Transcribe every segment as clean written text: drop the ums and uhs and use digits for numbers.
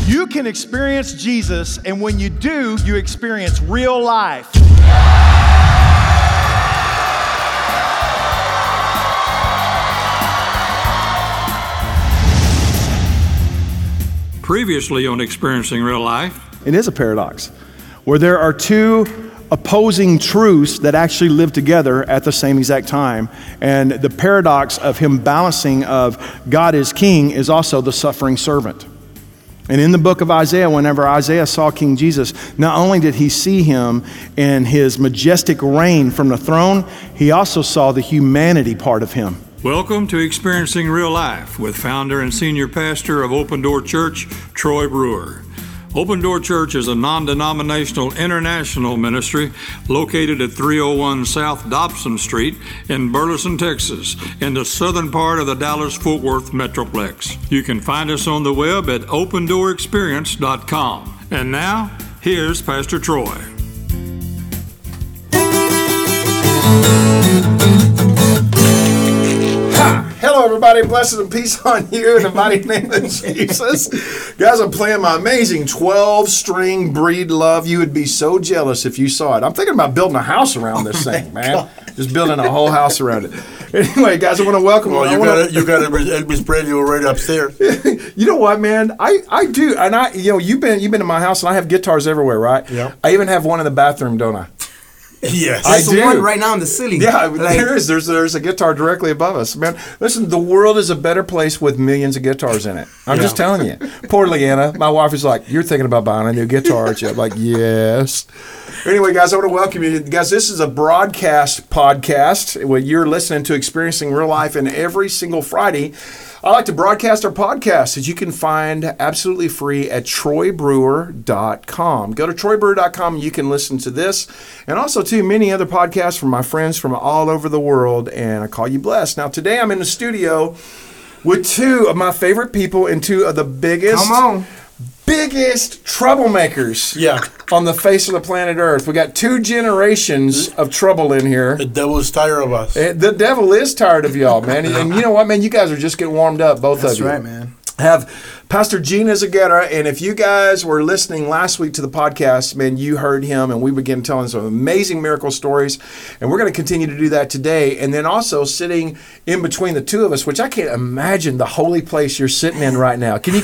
You can experience Jesus, and when you do, you experience real life. Previously on Experiencing Real Life. It is a paradox where there are two opposing truths that actually live together at the same exact time. And the paradox of him balancing of God is king is also the suffering servant. And in the book of Isaiah, whenever Isaiah saw King Jesus, not only did he see him in his majestic reign from the throne, he also saw the humanity part of him. Welcome to Experiencing Real Life with founder and senior pastor of Open Door Church, Troy Brewer. Open Door Church is a non-denominational international ministry located at 301 South Dobson Street in Burleson, Texas, in the southern part of the Dallas-Fort Worth Metroplex. You can find us on the web at opendoorexperience.com. And now, here's Pastor Troy. Hello, everybody. Blessings and peace on you in the mighty name of Jesus. Guys, I'm playing my amazing 12-string Breed Love. You would be so jealous if you saw it. I'm thinking about building a house around this thing, man. Just building a whole house around it. Anyway, guys, I want to welcome you. Well, you got Elvis Radio right upstairs. You know what, man? I do, and you've been in my house, and I have guitars everywhere, right? Yeah. I even have one in the bathroom, don't I? Yes. There's one right now on the ceiling. Yeah, there is. There's a guitar directly above us. Man, listen, the world is a better place with millions of guitars in it. I'm just telling you. Poor Leanna, my wife is like, you're thinking about buying a new guitar, aren't you? I'm like, yes. Anyway, guys, I want to welcome you. Guys, this is a broadcast podcast where you're listening to Experiencing Real Life, and every single Friday, I like to broadcast our podcast that you can find absolutely free at troybrewer.com. Go to troybrewer.com and you can listen to this and also to many other podcasts from my friends from all over the world, and I call you blessed. Now, today I'm in the studio with two of my favorite people and two of the biggest troublemakers on the face of the planet Earth. We got two generations of trouble in here. The devil's tired of us. The devil is tired of y'all, man. And you know what, man? You guys are just getting warmed up, both of you. That's right, man. Have Pastor Gene Zaguera, and if you guys were listening last week to the podcast, man, you heard him, and we began telling some amazing miracle stories, and we're going to continue to do that today. And then also sitting in between the two of us, which I can't imagine the holy place you're sitting in right now. Can you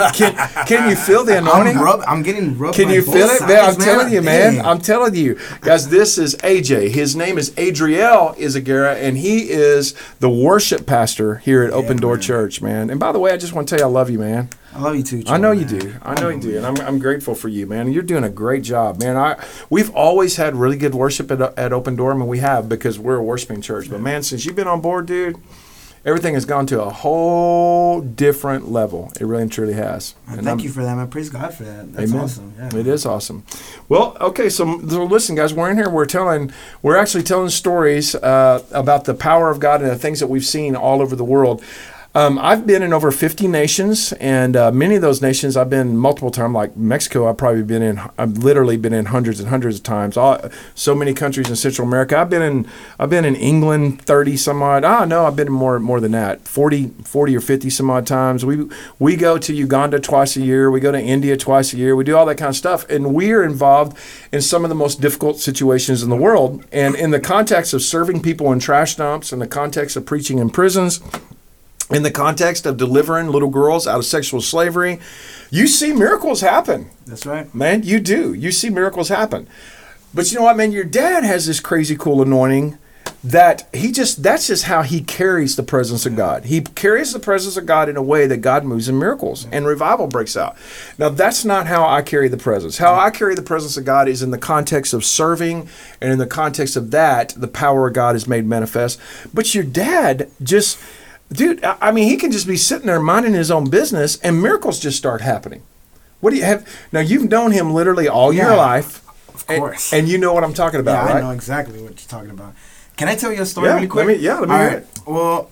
feel the anointing? I'm getting rubbed. Can you feel it, man? I'm telling you, man. Dang. I'm telling you, guys. This is AJ. His name is Adriel Zaguera, and he is the worship pastor here at Open Door Church, man. And by the way, I just want to tell you, I love you, man. I love you too, Troy, I know you man. do. I know you do, and I'm grateful for you, man. You're doing a great job, man. We've always had really good worship at Open Door, I mean, we have, because we're a worshiping church. But man, since you've been on board, dude, everything has gone to a whole different level. It really and truly has. And thank you for that, man. Praise God for that. That's amen. awesome. Yeah. It is awesome. Well, okay, so listen, guys, we're in here. We're actually telling stories about the power of God and the things that we've seen all over the world. I've been in over 50 nations, and many of those nations I've been multiple times. Like Mexico, I've literally been in hundreds and hundreds of times. So many countries in Central America. I've been in England 30 some odd. No, I've been in more than that, 40 or 50 some odd times. We go to Uganda twice a year. We go to India twice a year. We do all that kind of stuff, and we are involved in some of the most difficult situations in the world. And in the context of serving people in trash dumps, in the context of preaching in prisons, in the context of delivering little girls out of sexual slavery, you see miracles happen. That's right. Man, you do. You see miracles happen. But you know what, man? Your dad has this crazy cool anointing that that's just how he carries the presence of God. He carries the presence of God in a way that God moves in miracles and revival breaks out. Now, that's not how I carry the presence. How I carry the presence of God is in the context of serving, and in the context of that, the power of God is made manifest. But your dad just... Dude, I mean, he can just be sitting there minding his own business, and miracles just start happening. What do you have? Now, you've known him literally all your life. Of course. And you know what I'm talking about, right? I know exactly what you're talking about. Can I tell you a story really quick? Let me hear it. Well,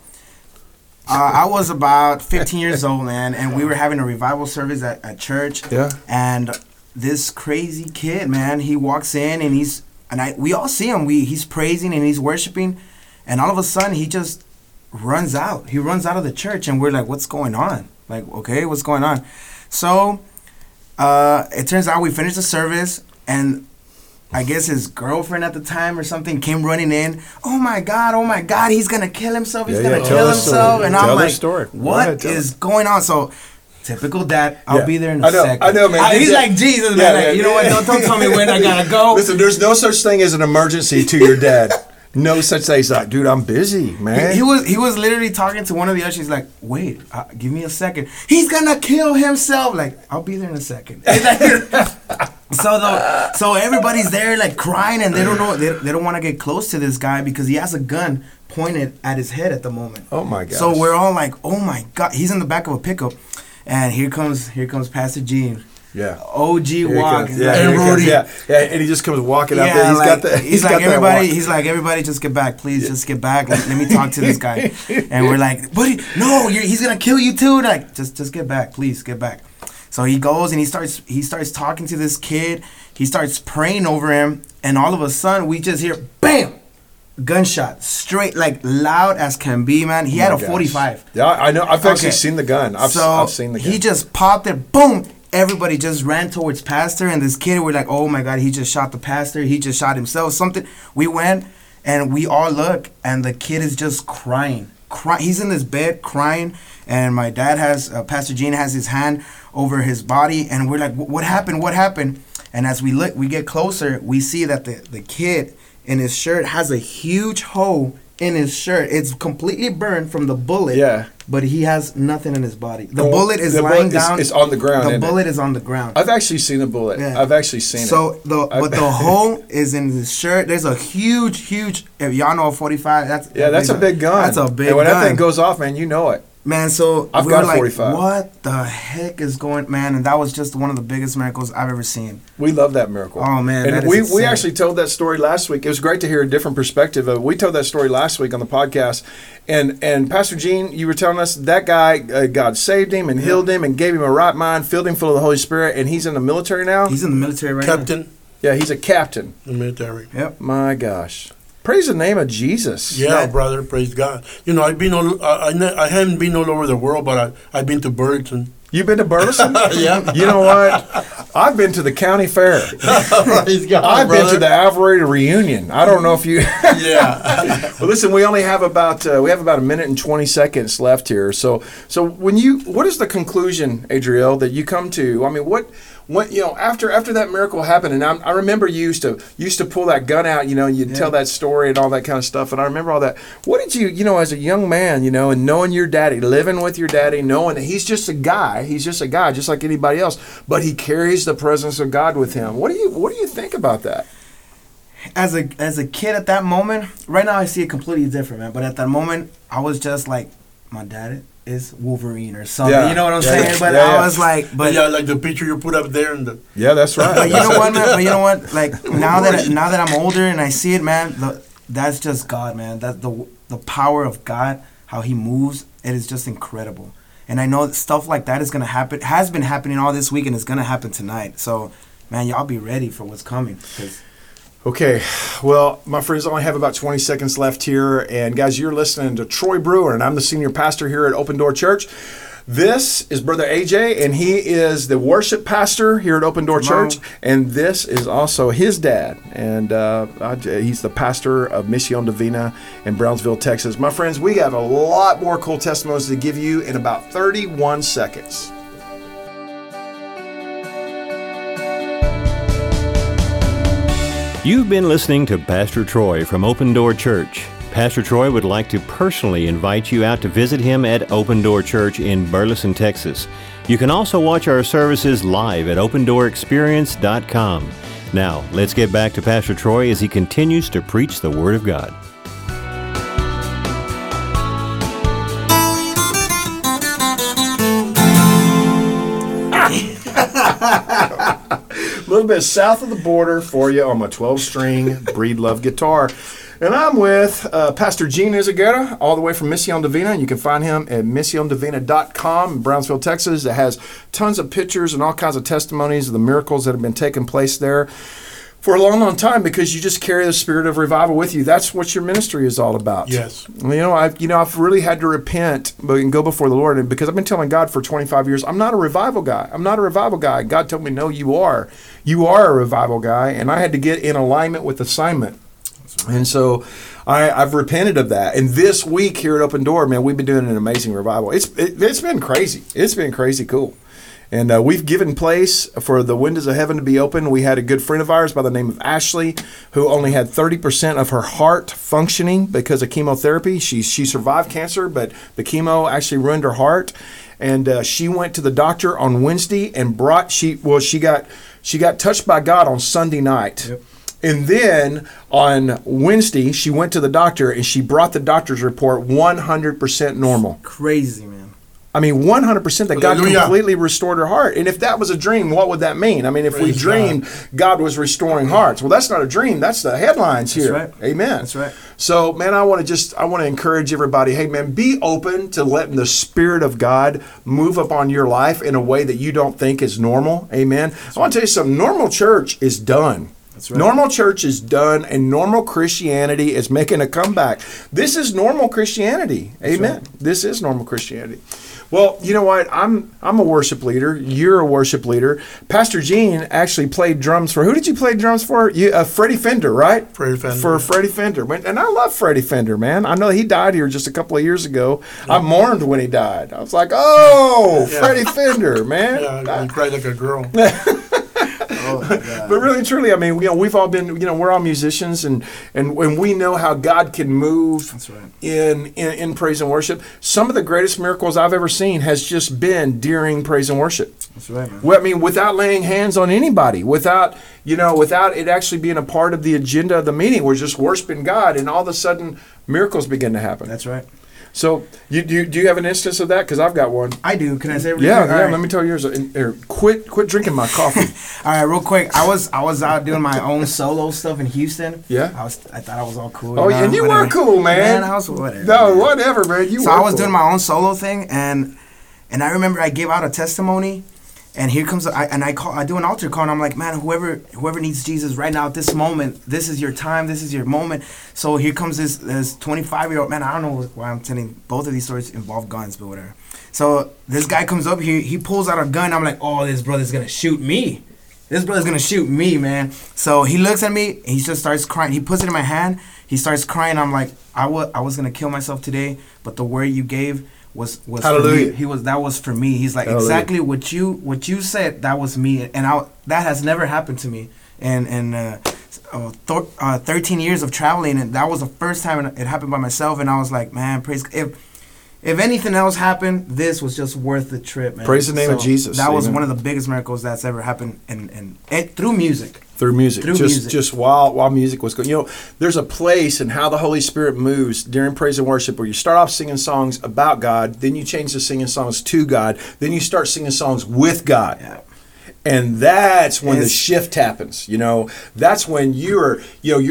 I was about 15 years old, man, and we were having a revival service at church. Yeah. And this crazy kid, man, he walks in, and we all see him. He's praising and he's worshiping, and all of a sudden, he just runs out. He runs out of the church, and we're like, what's going on? Like, okay, what's going on? So It turns out we finished the service, and I guess his girlfriend at the time or something came running in. Oh my God, he's gonna kill himself. He's gonna kill himself. And I'm like, what is going on? So, typical dad. I'll be there in a second. I know, man. He's like Jesus, man. Like, you know what? Don't tell me when I gotta go. Listen, there's no such thing as an emergency to your dad. No such thing. He's like, dude, I'm busy, man. He was literally talking to one of the ushers. He's like, wait, give me a second. He's gonna kill himself. Like, I'll be there in a second. So everybody's there like crying, and they don't know. They don't want to get close to this guy because he has a gun pointed at his head at the moment. Oh my God! So we're all like, oh my God! He's in the back of a pickup, and here comes Pastor Gene. Yeah. OG walk. Yeah, and Rudy. Yeah, and he just comes walking out there. He's like everybody just get back. Please just get back. Let me talk to this guy. And we're like, buddy, no, he's going to kill you too. Like, just get back. Please get back. So he goes and he starts talking to this kid. He starts praying over him. And all of a sudden, we just hear, bam, gunshot, straight, like loud as can be, man. He had a 45. Yeah, I know. I've actually seen the gun. I've seen the gun. He just popped it, boom. Everybody just ran towards pastor, and this kid, we're like, oh my God, he just shot the pastor. He just shot himself. Something. We went, and we all look, and the kid is just crying. He's in this bed crying, and my dad Pastor Gene has his hand over his body, and we're like, what happened? What happened? And as we look, we get closer, we see that the kid in his shirt has a huge hole in his shirt. It's completely burned from the bullet. Yeah. But he has nothing in his body. The bullet is lying down. It's on the ground. The bullet is on the ground. I've actually seen the bullet. Yeah. I've actually seen it. But the hole is in his shirt. There's a huge. If y'all know a 45, that's a big gun. That's a big gun. And when that thing goes off, man, you know it. Man, so I've got a 45. What the heck is going, man? And that was just one of the biggest miracles I've ever seen. We love that miracle. Oh man, and we actually told that story last week. It was great to hear a different perspective of it. We told that story last week on the podcast, and Pastor Gene, you were telling us that guy, God saved him and healed him and gave him a right mind, filled him full of the Holy Spirit, and he's in the military now. He's in the military right now. Captain. Yeah, he's a captain in the military. Yep. My gosh. Praise the name of Jesus. Yeah, brother, praise God. You know, I haven't been all over the world, but I've been to Burleson. You've been to Burleson? Yeah. You know what? I've been to the county fair. Praise God, I've been to the Alvarado reunion. I don't know if you. Yeah. Well, listen, we only have about a minute and 20 seconds left here. So what is the conclusion, Adriel, that you come to? I mean, what after that miracle happened, and I remember you used to pull that gun out, and you'd tell that story and all that kind of stuff, and I remember all that. What did you, as a young man, and knowing your daddy, living with your daddy, knowing that he's just a guy, just like anybody else, but he carries the presence of God with him. What do you think about that? As a kid at that moment, right now I see it completely different, man. But at that moment, I was just like, my dad is Wolverine or something. Yeah. You know what I'm saying? But I was like, like the picture you put up there and yeah, that's right. But you know what, man? But you know what? Like now that I'm older and I see it, man, that's just God, man. That the power of God, how He moves, it is just incredible. And I know that stuff like that is gonna happen. Has been happening all this week, and it's gonna happen tonight. So, man, y'all be ready for what's coming. Okay, well, my friends, I only have about 20 seconds left here. And guys, you're listening to Troy Brewer, and I'm the senior pastor here at Open Door Church. This is Brother AJ, and he is the worship pastor here at Open Door Church. And this is also his dad. And he's the pastor of Misión Divina in Brownsville, Texas. My friends, we have a lot more cool testimonies to give you in about 31 seconds. You've been listening to Pastor Troy from Open Door Church. Pastor Troy would like to personally invite you out to visit him at Open Door Church in Burleson, Texas. You can also watch our services live at opendoorexperience.com. Now, let's get back to Pastor Troy as he continues to preach the Word of God. A little bit south of the border for you on my 12-string Breedlove guitar. And I'm with Pastor Gene Izaguirre, all the way from Misión Divina. You can find him at misiondivina.com in Brownsville, Texas. It has tons of pictures and all kinds of testimonies of the miracles that have been taking place there. for a long, long time because you just carry the spirit of revival with you. That's what your ministry is all about. Yes. I've really had to repent and go before the Lord, and because I've been telling God for 25 years, I'm not a revival guy. I'm not a revival guy. God told me, no, you are. You are a revival guy, and I had to get in alignment with assignment. And so I've repented of that. And this week here at Open Door, man, we've been doing an amazing revival. It's been crazy. It's been crazy cool. And we've given place for the windows of heaven to be open. We had a good friend of ours by the name of Ashley who only had 30% of her heart functioning because of chemotherapy. She survived cancer, but the chemo actually ruined her heart. And she went to the doctor on Wednesday and she got touched by God on Sunday night. Yep. And then on Wednesday, she went to the doctor and she brought the doctor's report 100% normal. Crazy, man. I mean, 100% that God completely restored her heart. And if that was a dream, what would that mean? I mean, if we dreamed God was restoring hearts, well, that's not a dream. That's the headlines here. That's right. Amen. That's right. So, man, I want to encourage everybody, hey, man, be open to letting the Spirit of God move upon your life in a way that you don't think is normal. Amen. I want to tell you something. Normal church is done. That's right. Normal church is done, and normal Christianity is making a comeback. This is normal Christianity. Amen. Right. This is normal Christianity. Well, you know what? I'm a worship leader. You're a worship leader. Pastor Gene actually played drums for. Who did you play drums for? Freddie Fender, right? Freddie Fender. For Freddie Fender. And I love Freddie Fender, man. I know he died here just a couple of years ago. Yeah. I mourned when he died. I was like, Freddie Fender, man. Yeah, he cried like a girl. But really and truly, I mean, we've all been, we're all musicians, and we know how God can move. That's right. in praise and worship. Some of the greatest miracles I've ever seen has just been during praise and worship. That's right, man. Well, I mean, without laying hands on anybody, without it actually being a part of the agenda of the meeting. We're just worshiping God, and all of a sudden, miracles begin to happen. That's right. So, do you have an instance of that? Because I've got one. I do. Can I say? Yeah. Right. Let me tell you yours. Quit drinking my coffee. All right, real quick. I was out doing my own solo stuff in Houston. Yeah. I thought I was all cool. Oh, and you were cool, man. I was whatever. No, whatever, man. So I was doing my own solo thing, and I remember I gave out a testimony. And here comes, I do an altar call, and I'm like, man, whoever needs Jesus right now at this moment, this is your time, this is your moment. So here comes this 25-year-old, man, I don't know why I'm telling, both of these stories involve guns, but whatever. So this guy comes up here, he pulls out a gun, I'm like, oh, this brother's going to shoot me. This brother's going to shoot me, man. So he looks at me, and he just starts crying. He puts it in my hand, he starts crying. I'm like, I was going to kill myself today, but the word you gave was Hallelujah. For me. That was for me. He's like, Hallelujah. Exactly what you said, that was me, and that has never happened to me. And 13 years of traveling, and that was the first time it happened by myself. And I was like, man, praise. If anything else happened, this was just worth the trip, man. Praise the name of Jesus. That was one of the biggest miracles that's ever happened, and through music. Through music. Just while music was going. There's a place in how the Holy Spirit moves during praise and worship where you start off singing songs about God, then you change to singing songs to God, then you start singing songs with God. Yeah. And that's when the shift happens. That's when you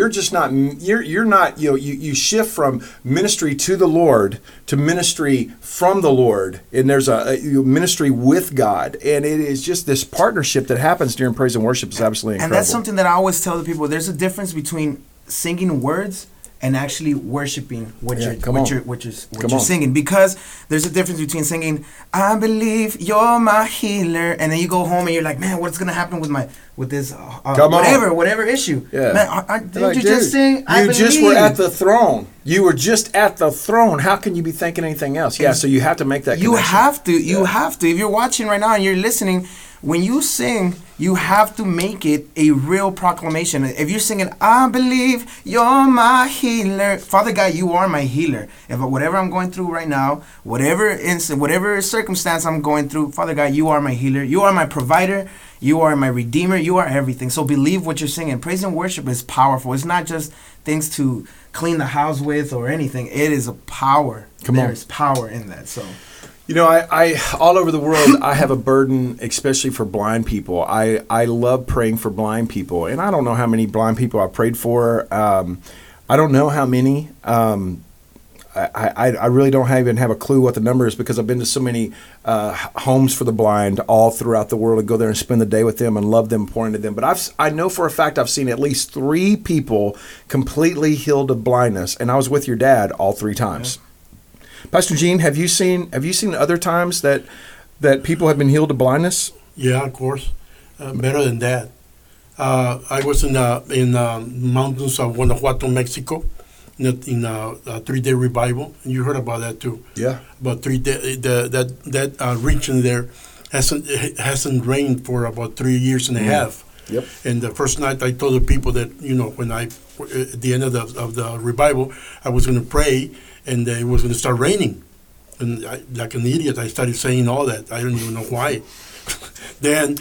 shift from ministry to the Lord to ministry from the Lord, and there's a ministry with God, and it is just this partnership that happens during praise and worship is absolutely incredible. And that's something that I always tell the people. There's a difference between singing words and actually worshiping what you're singing, because there's a difference between singing "I believe you're my healer" and then you go home and you're like, man, what's gonna happen with this whatever issue? Yeah. Man, didn't you just sing? You just were at the throne. You were just at the throne. How can you be thinking anything else? Yeah, so you have to make that connection. You have to. If you're watching right now and you're listening, when you sing, you have to make it a real proclamation. If you're singing, I believe you're my healer. Father God, you are my healer. If whatever I'm going through right now, whatever circumstance I'm going through, Father God, you are my healer. You are my provider. You are my redeemer. You are everything. So believe what you're singing. Praise and worship is powerful. It's not just things to clean the house with or anything. It is a power. There's power in that. So. I all over the world, I have a burden, especially for blind people. I love praying for blind people, and I don't know how many blind people I prayed for. I don't know how many. I really don't even have a clue what the number is, because I've been to so many homes for the blind all throughout the world, and go there and spend the day with them and love them, pour into them. But I know for a fact I've seen at least 3 people completely healed of blindness, and I was with your dad all 3 times. Yeah. Pastor Gene, have you seen other times that people have been healed of blindness? Yeah, of course. Better than that. I was in mountains of Guanajuato, Mexico, in a 3-day revival. And you heard about that too. Yeah. About 3 days. That region there hasn't rained for about 3 years and a half. Yep. And the first night I told the people that, when at the end of the revival, I was going to pray, and it was going to start raining. And like an idiot, I started saying all that. I don't even know why. Then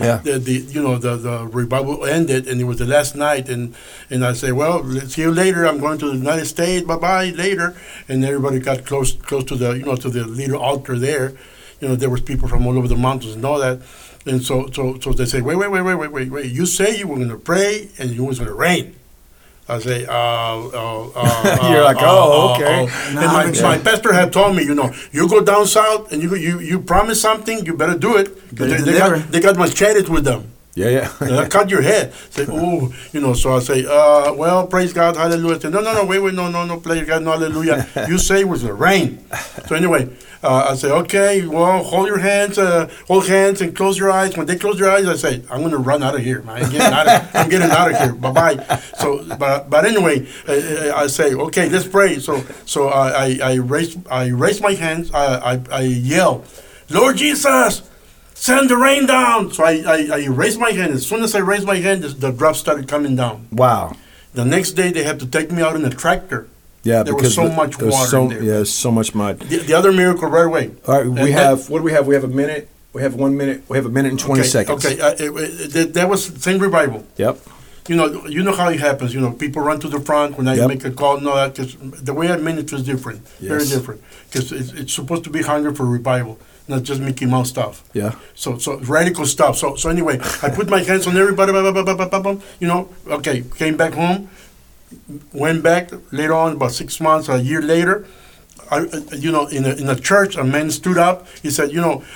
the revival ended, and it was the last night, and I say, well, see you later. I'm going to the United States. Bye later. And everybody got close to the to the little altar there. There was people from all over the mountains and all that. And so they say, wait. You say you were going to pray and it was going to rain. I say, you're like, okay. And my pastor had told me, you go down south and you promise something, you better do it. They got machetes with them. Yeah. Cut your head. Say, so I say, well, praise God, hallelujah. Say, no, wait, no, praise God, no, hallelujah. You say it was the rain. So anyway, I say, okay, well, hold hands and close your eyes. When they close their eyes, I say, I'm going to run out of here. I'm getting out of here. Bye-bye. So, but anyway, I say, okay, let's pray. So I raise my hands. I yell, Lord Jesus, send the rain down. So I raised my hand. As soon as I raised my hand, the drops started coming down. Wow. The next day, they had to take me out in a tractor. Yeah, there was so much water in there. Yeah, so much mud. The other miracle right away. All right, what do we have? We have a minute. We have 1 minute. We have a minute and 20 seconds. Okay, that was the same revival. Yep. You know how it happens. People run to the front when I make a call and all that. Cause the way I minister is different, very different. Because it's supposed to be hunger for revival, not just Mickey Mouse stuff. Yeah. So radical stuff. So anyway, I put my hands on everybody. Okay, came back home, went back later on, about 6 months, a year later. In a church, a man stood up. He said,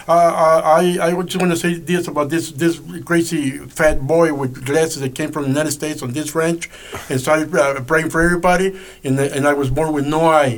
I just want to say this about this crazy fat boy with glasses that came from the United States on this ranch, and started praying for everybody. And I was born with no eye.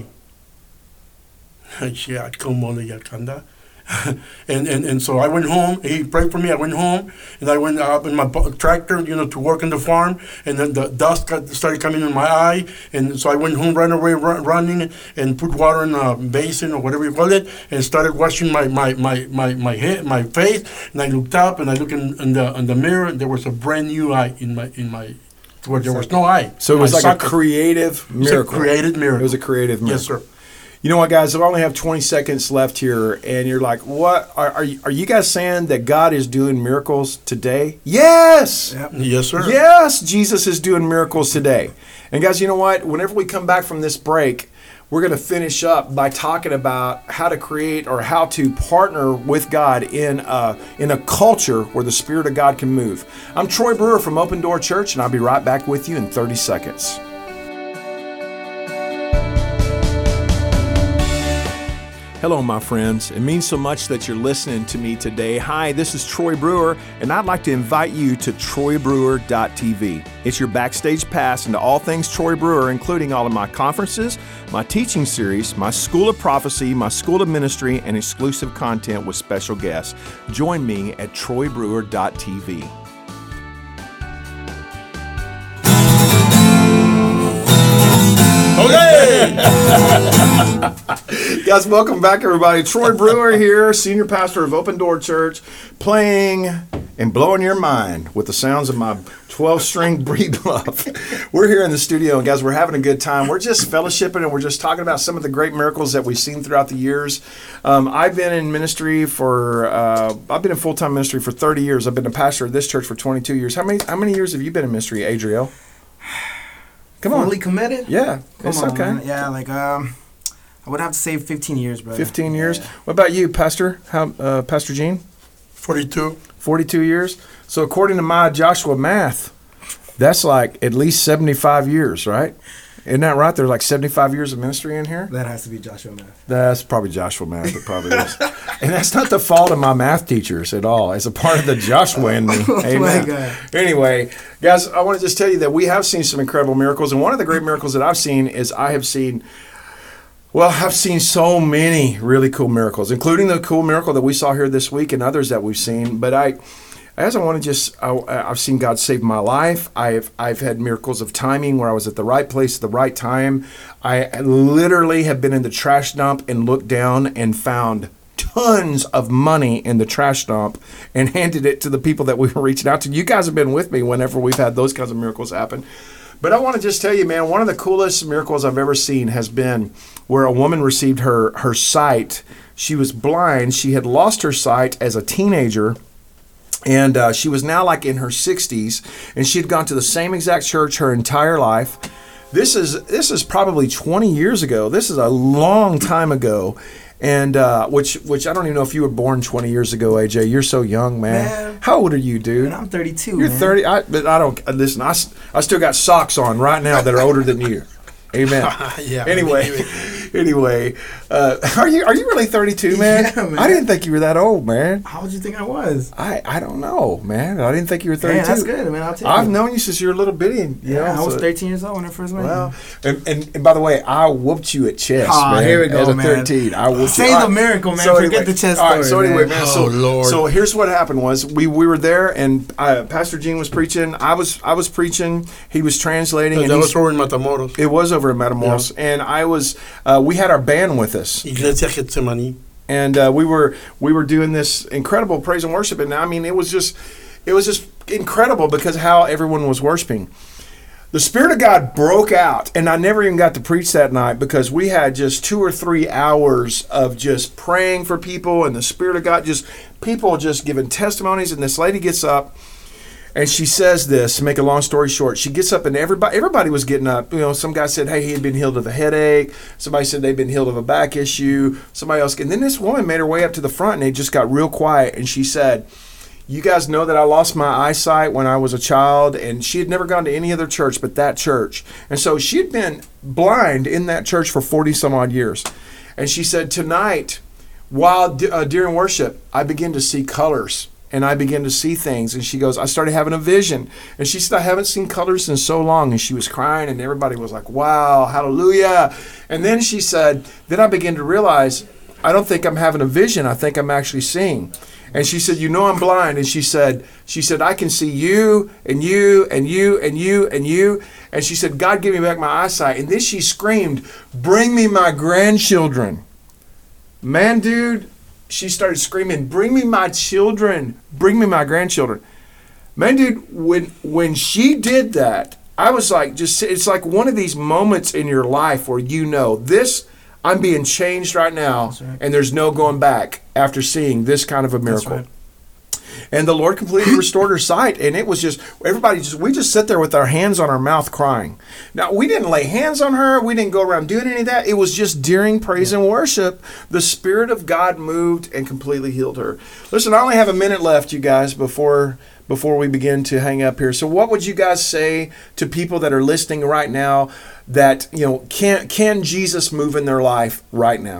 And so I went home. He prayed for me. I went home, and I went up in my tractor, to work in the farm. And then the dust started coming in my eye, and so I went home, ran away, running, and put water in a basin or whatever you call it, and started washing my head, my face. And I looked up, and I looked in the mirror, and there was a brand new eye in my where there was no eye. So it was like a creative miracle. It was a creative miracle. It was a creative miracle. Yes, sir. You know what, guys? I only have 20 seconds left here, and you're like, "What are you guys saying that God is doing miracles today?" Yes. Yep. Yes, sir. Yes, Jesus is doing miracles today. And guys, you know what? Whenever we come back from this break, we're going to finish up by talking about how to create or how to partner with God in a culture where the Spirit of God can move. I'm Troy Brewer from Open Door Church, and I'll be right back with you in 30 seconds. Hello, my friends. It means so much that you're listening to me today. Hi, this is Troy Brewer, and I'd like to invite you to troybrewer.tv. It's your backstage pass into all things Troy Brewer, including all of my conferences, my teaching series, my School of Prophecy, my School of Ministry, and exclusive content with special guests. Join me at troybrewer.tv. Okay! Guys, welcome back, everybody. Troy Brewer here, senior pastor of Open Door Church, playing and blowing your mind with the sounds of my 12-string Breed Love. We're here in the studio, and guys, we're having a good time. We're just fellowshipping, and we're just talking about some of the great miracles that we've seen throughout the years. I've been in ministry I've been in full-time ministry for 30 years. I've been a pastor of this church for 22 years. How many years have you been in ministry, Adriel? Come on. Fully committed? Yeah, it's okay. Man. Yeah, I would have to say 15 years, brother. 15 years. Yeah. What about you, Pastor? Pastor Gene? 42. 42 years. So according to my Joshua math, that's like at least 75 years, right? Isn't that right? There's like 75 years of ministry in here. That has to be Joshua Math. That's probably Joshua Math. It probably is. And that's not the fault of my math teachers at all. It's a part of the Joshua in me. Amen. My God. Anyway, guys, I want to just tell you that we have seen some incredible miracles. And one of the great miracles that I've seen is I've seen so many really cool miracles, including the cool miracle that we saw here this week and others that we've seen. But I've seen God save my life. I've had miracles of timing where I was at the right place at the right time. I literally have been in the trash dump and looked down and found tons of money in the trash dump and handed it to the people that we were reaching out to. You guys have been with me whenever we've had those kinds of miracles happen. But I want to just tell you, man, one of the coolest miracles I've ever seen has been where a woman received her sight. She was blind. She had lost her sight as a teenager. And she was now like in her 60s, and she had gone to the same exact church her entire life. This is probably 20 years ago. This is a long time ago, and which I don't even know if you were born 20 years ago, AJ. You're so young, man. How old are you, dude? Man, I'm 32. You're man. 30. But I don't listen. I still got socks on right now that are older than you. Amen. Yeah. Anyway, are you really 32, man? Yeah, man. I didn't think you were that old, man. How would you think I was? I don't know, man. I didn't think you were 32. Man, that's good, man. I'll take it. I've known you since you were a little bitty. I was 13 years old when I first met you. Well, and by the way, I whooped you at chess, man. Here we go, as a man. 13. I whooped Say you. the miracle, man. So Forget anyway, the chess all right, story, so anyway, man. man. Oh, Lord. So here's what happened was we were there, and Pastor Gene was preaching. I was preaching. He was translating. That was over in Matamoros. It was over in Matamoros, and I was. We had our band with us. Iglesia Getsemani. And we were doing this incredible praise and worship, and I mean it was just incredible because how everyone was worshiping. The Spirit of God broke out, and I never even got to preach that night because we had just 2 or 3 hours of just praying for people, and the Spirit of God people just giving testimonies. And this lady gets up. And she says this, to make a long story short, she gets up and everybody was getting up. You know, some guy said, hey, he had been healed of a headache. Somebody said they'd been healed of a back issue. Somebody else. And then this woman made her way up to the front and it just got real quiet. And she said, you guys know that I lost my eyesight when I was a child. And she had never gone to any other church but that church. And so she had been blind in that church for 40 some odd years. And she said, tonight, while during worship, I began to see colors. And I began to see things. And she goes, I started having a vision. And she said, I haven't seen colors in so long. And she was crying, and everybody was like, wow, hallelujah. And then she said, then I began to realize, I don't think I'm having a vision. I think I'm actually seeing. And she said, you know I'm blind. And she said, I can see you and you and you and you and you. And she said, God, give me back my eyesight. And then she screamed, bring me my grandchildren. Man, dude. She started screaming, bring me my children, bring me my grandchildren. Man, dude, when she did that, I was like, it's like one of these moments in your life where you know this, I'm being changed right now, right. And there's no going back after seeing this kind of a miracle. Right. And the Lord completely restored her sight. And it was just, we just sit there with our hands on our mouth crying. Now, we didn't lay hands on her. We didn't go around doing any of that. It was just during praise and worship, the Spirit of God moved and completely healed her. Listen, I only have a minute left, you guys, before we begin to hang up here. So what would you guys say to people that are listening right now that, you know, can Jesus move in their life right now?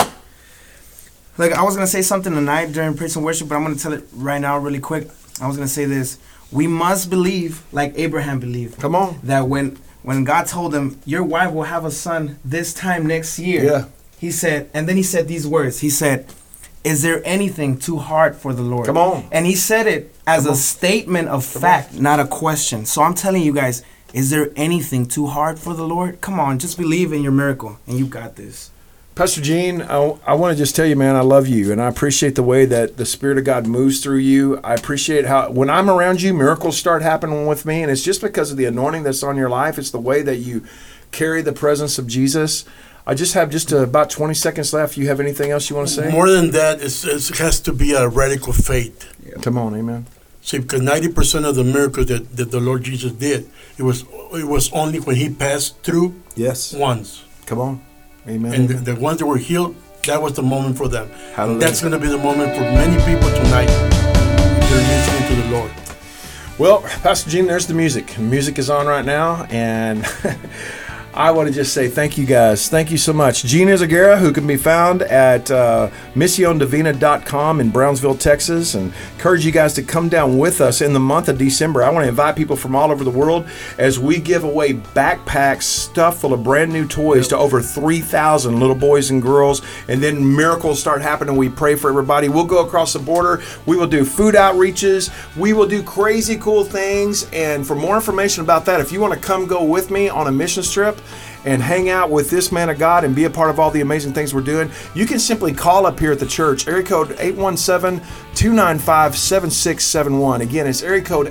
Like, I was going to say something tonight during praise and worship, but I'm going to tell it right now really quick. I was going to say this. We must believe like Abraham believed. Come on. That when God told him, your wife will have a son this time next year. Yeah. He said, and then he said these words. He said, is there anything too hard for the Lord? Come on. And he said it as a statement of fact, not a question. So I'm telling you guys, is there anything too hard for the Lord? Come on, just believe in your miracle, and you got this. Pastor Gene, I want to just tell you, man, I love you, and I appreciate the way that the Spirit of God moves through you. I appreciate how, when I'm around you, miracles start happening with me, and it's just because of the anointing that's on your life. It's the way that you carry the presence of Jesus. I just have about 20 seconds left. You have anything else you want to say? More than that, it has to be a radical faith. Yeah. Come on, amen. See, because 90% of the miracles that the Lord Jesus did, it was only when he passed through once. Come on. Amen. And the ones that were healed, that was the moment for them. Hallelujah. That's going to be the moment for many people tonight. They're listening to the Lord. Well, Pastor Gene, there's the music. Music is on right now, and I want to just say thank you guys. Thank you so much. Gina Zagara, who can be found at missiondivina.com in Brownsville, Texas, and encourage you guys to come down with us in the month of December. I want to invite people from all over the world as we give away backpacks stuffed full of brand new toys to over 3,000 little boys and girls, and then miracles start happening. We pray for everybody. We'll go across the border. We will do food outreaches. We will do crazy cool things. And for more information about that, if you want to come go with me on a mission trip and hang out with this man of God and be a part of all the amazing things we're doing, you can simply call up here at the church, area code 817-295-7671. Again, it's area code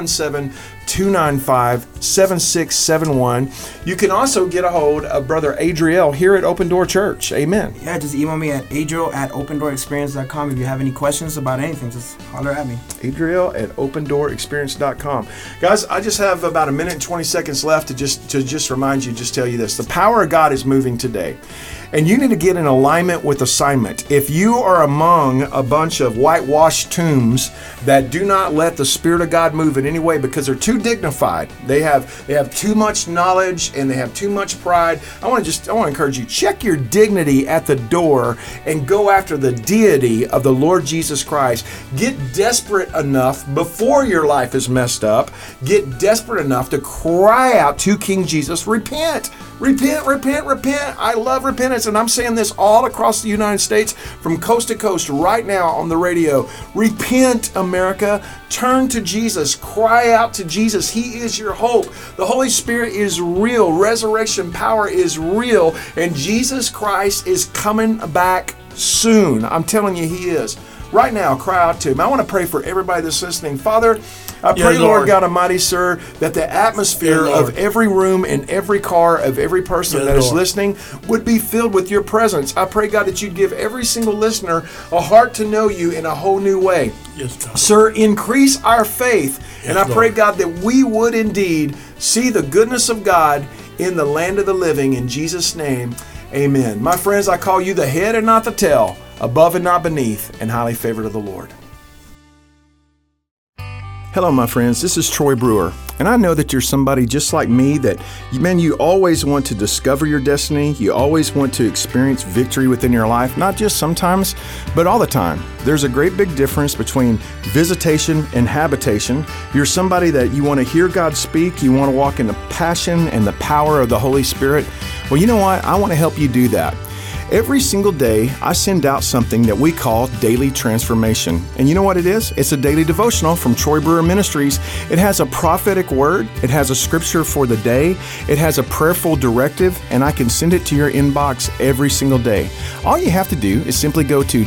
817-295-7671. You can also get a hold of Brother Adriel here at Open Door Church. Amen. Yeah, just email me at adriel@opendoorexperience.com. If you have any questions about anything, just holler at me. Adriel at opendoorexperience.com. Guys, I just have about a minute and 20 seconds left to just remind you, just tell you this. The power of God is moving today. And you need to get in alignment with assignment. If you are among a bunch of whitewashed tombs that do not let the Spirit of God move in any way because they're too dignified, they have too much knowledge and they have too much pride, I want to encourage you, check your dignity at the door and go after the deity of the Lord Jesus Christ. Get desperate enough before your life is messed up. Get desperate enough to cry out to King Jesus, repent. Repent, repent, repent. I love repentance, and I'm saying this all across the United States from coast to coast right now on the radio. Repent, America. Turn to Jesus. Cry out to Jesus. He is your hope. The Holy Spirit is real. Resurrection power is real, and Jesus Christ is coming back soon. I'm telling you, He is. Right now, cry out to Him. I want to pray for everybody that's listening. Father, I pray, Lord God Almighty, sir, that the atmosphere of every room and every car of every person that is listening would be filled with your presence. I pray, God, that you'd give every single listener a heart to know you in a whole new way. Yes, God. Sir, increase our faith. And I pray, God, that we would indeed see the goodness of God in the land of the living. In Jesus' name, amen. My friends, I call you the head and not the tail, above and not beneath, and highly favored of the Lord. Hello, my friends. This is Troy Brewer, and I know that you're somebody just like me that, man, you always want to discover your destiny. You always want to experience victory within your life, not just sometimes, but all the time. There's a great big difference between visitation and habitation. You're somebody that you want to hear God speak. You want to walk in the passion and the power of the Holy Spirit. Well, you know what? I want to help you do that. Every single day, I send out something that we call Daily Transformation. And you know what it is? It's a daily devotional from Troy Brewer Ministries. It has a prophetic word. It has a scripture for the day. It has a prayerful directive, and I can send it to your inbox every single day. All you have to do is simply go to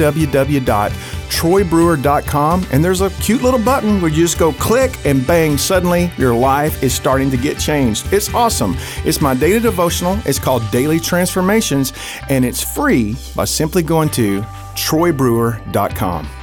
www.troybrewer.com, and there's a cute little button where you just go click, and bang, suddenly your life is starting to get changed. It's awesome. It's my daily devotional. It's called Daily Transformations, and it's free by simply going to troybrewer.com.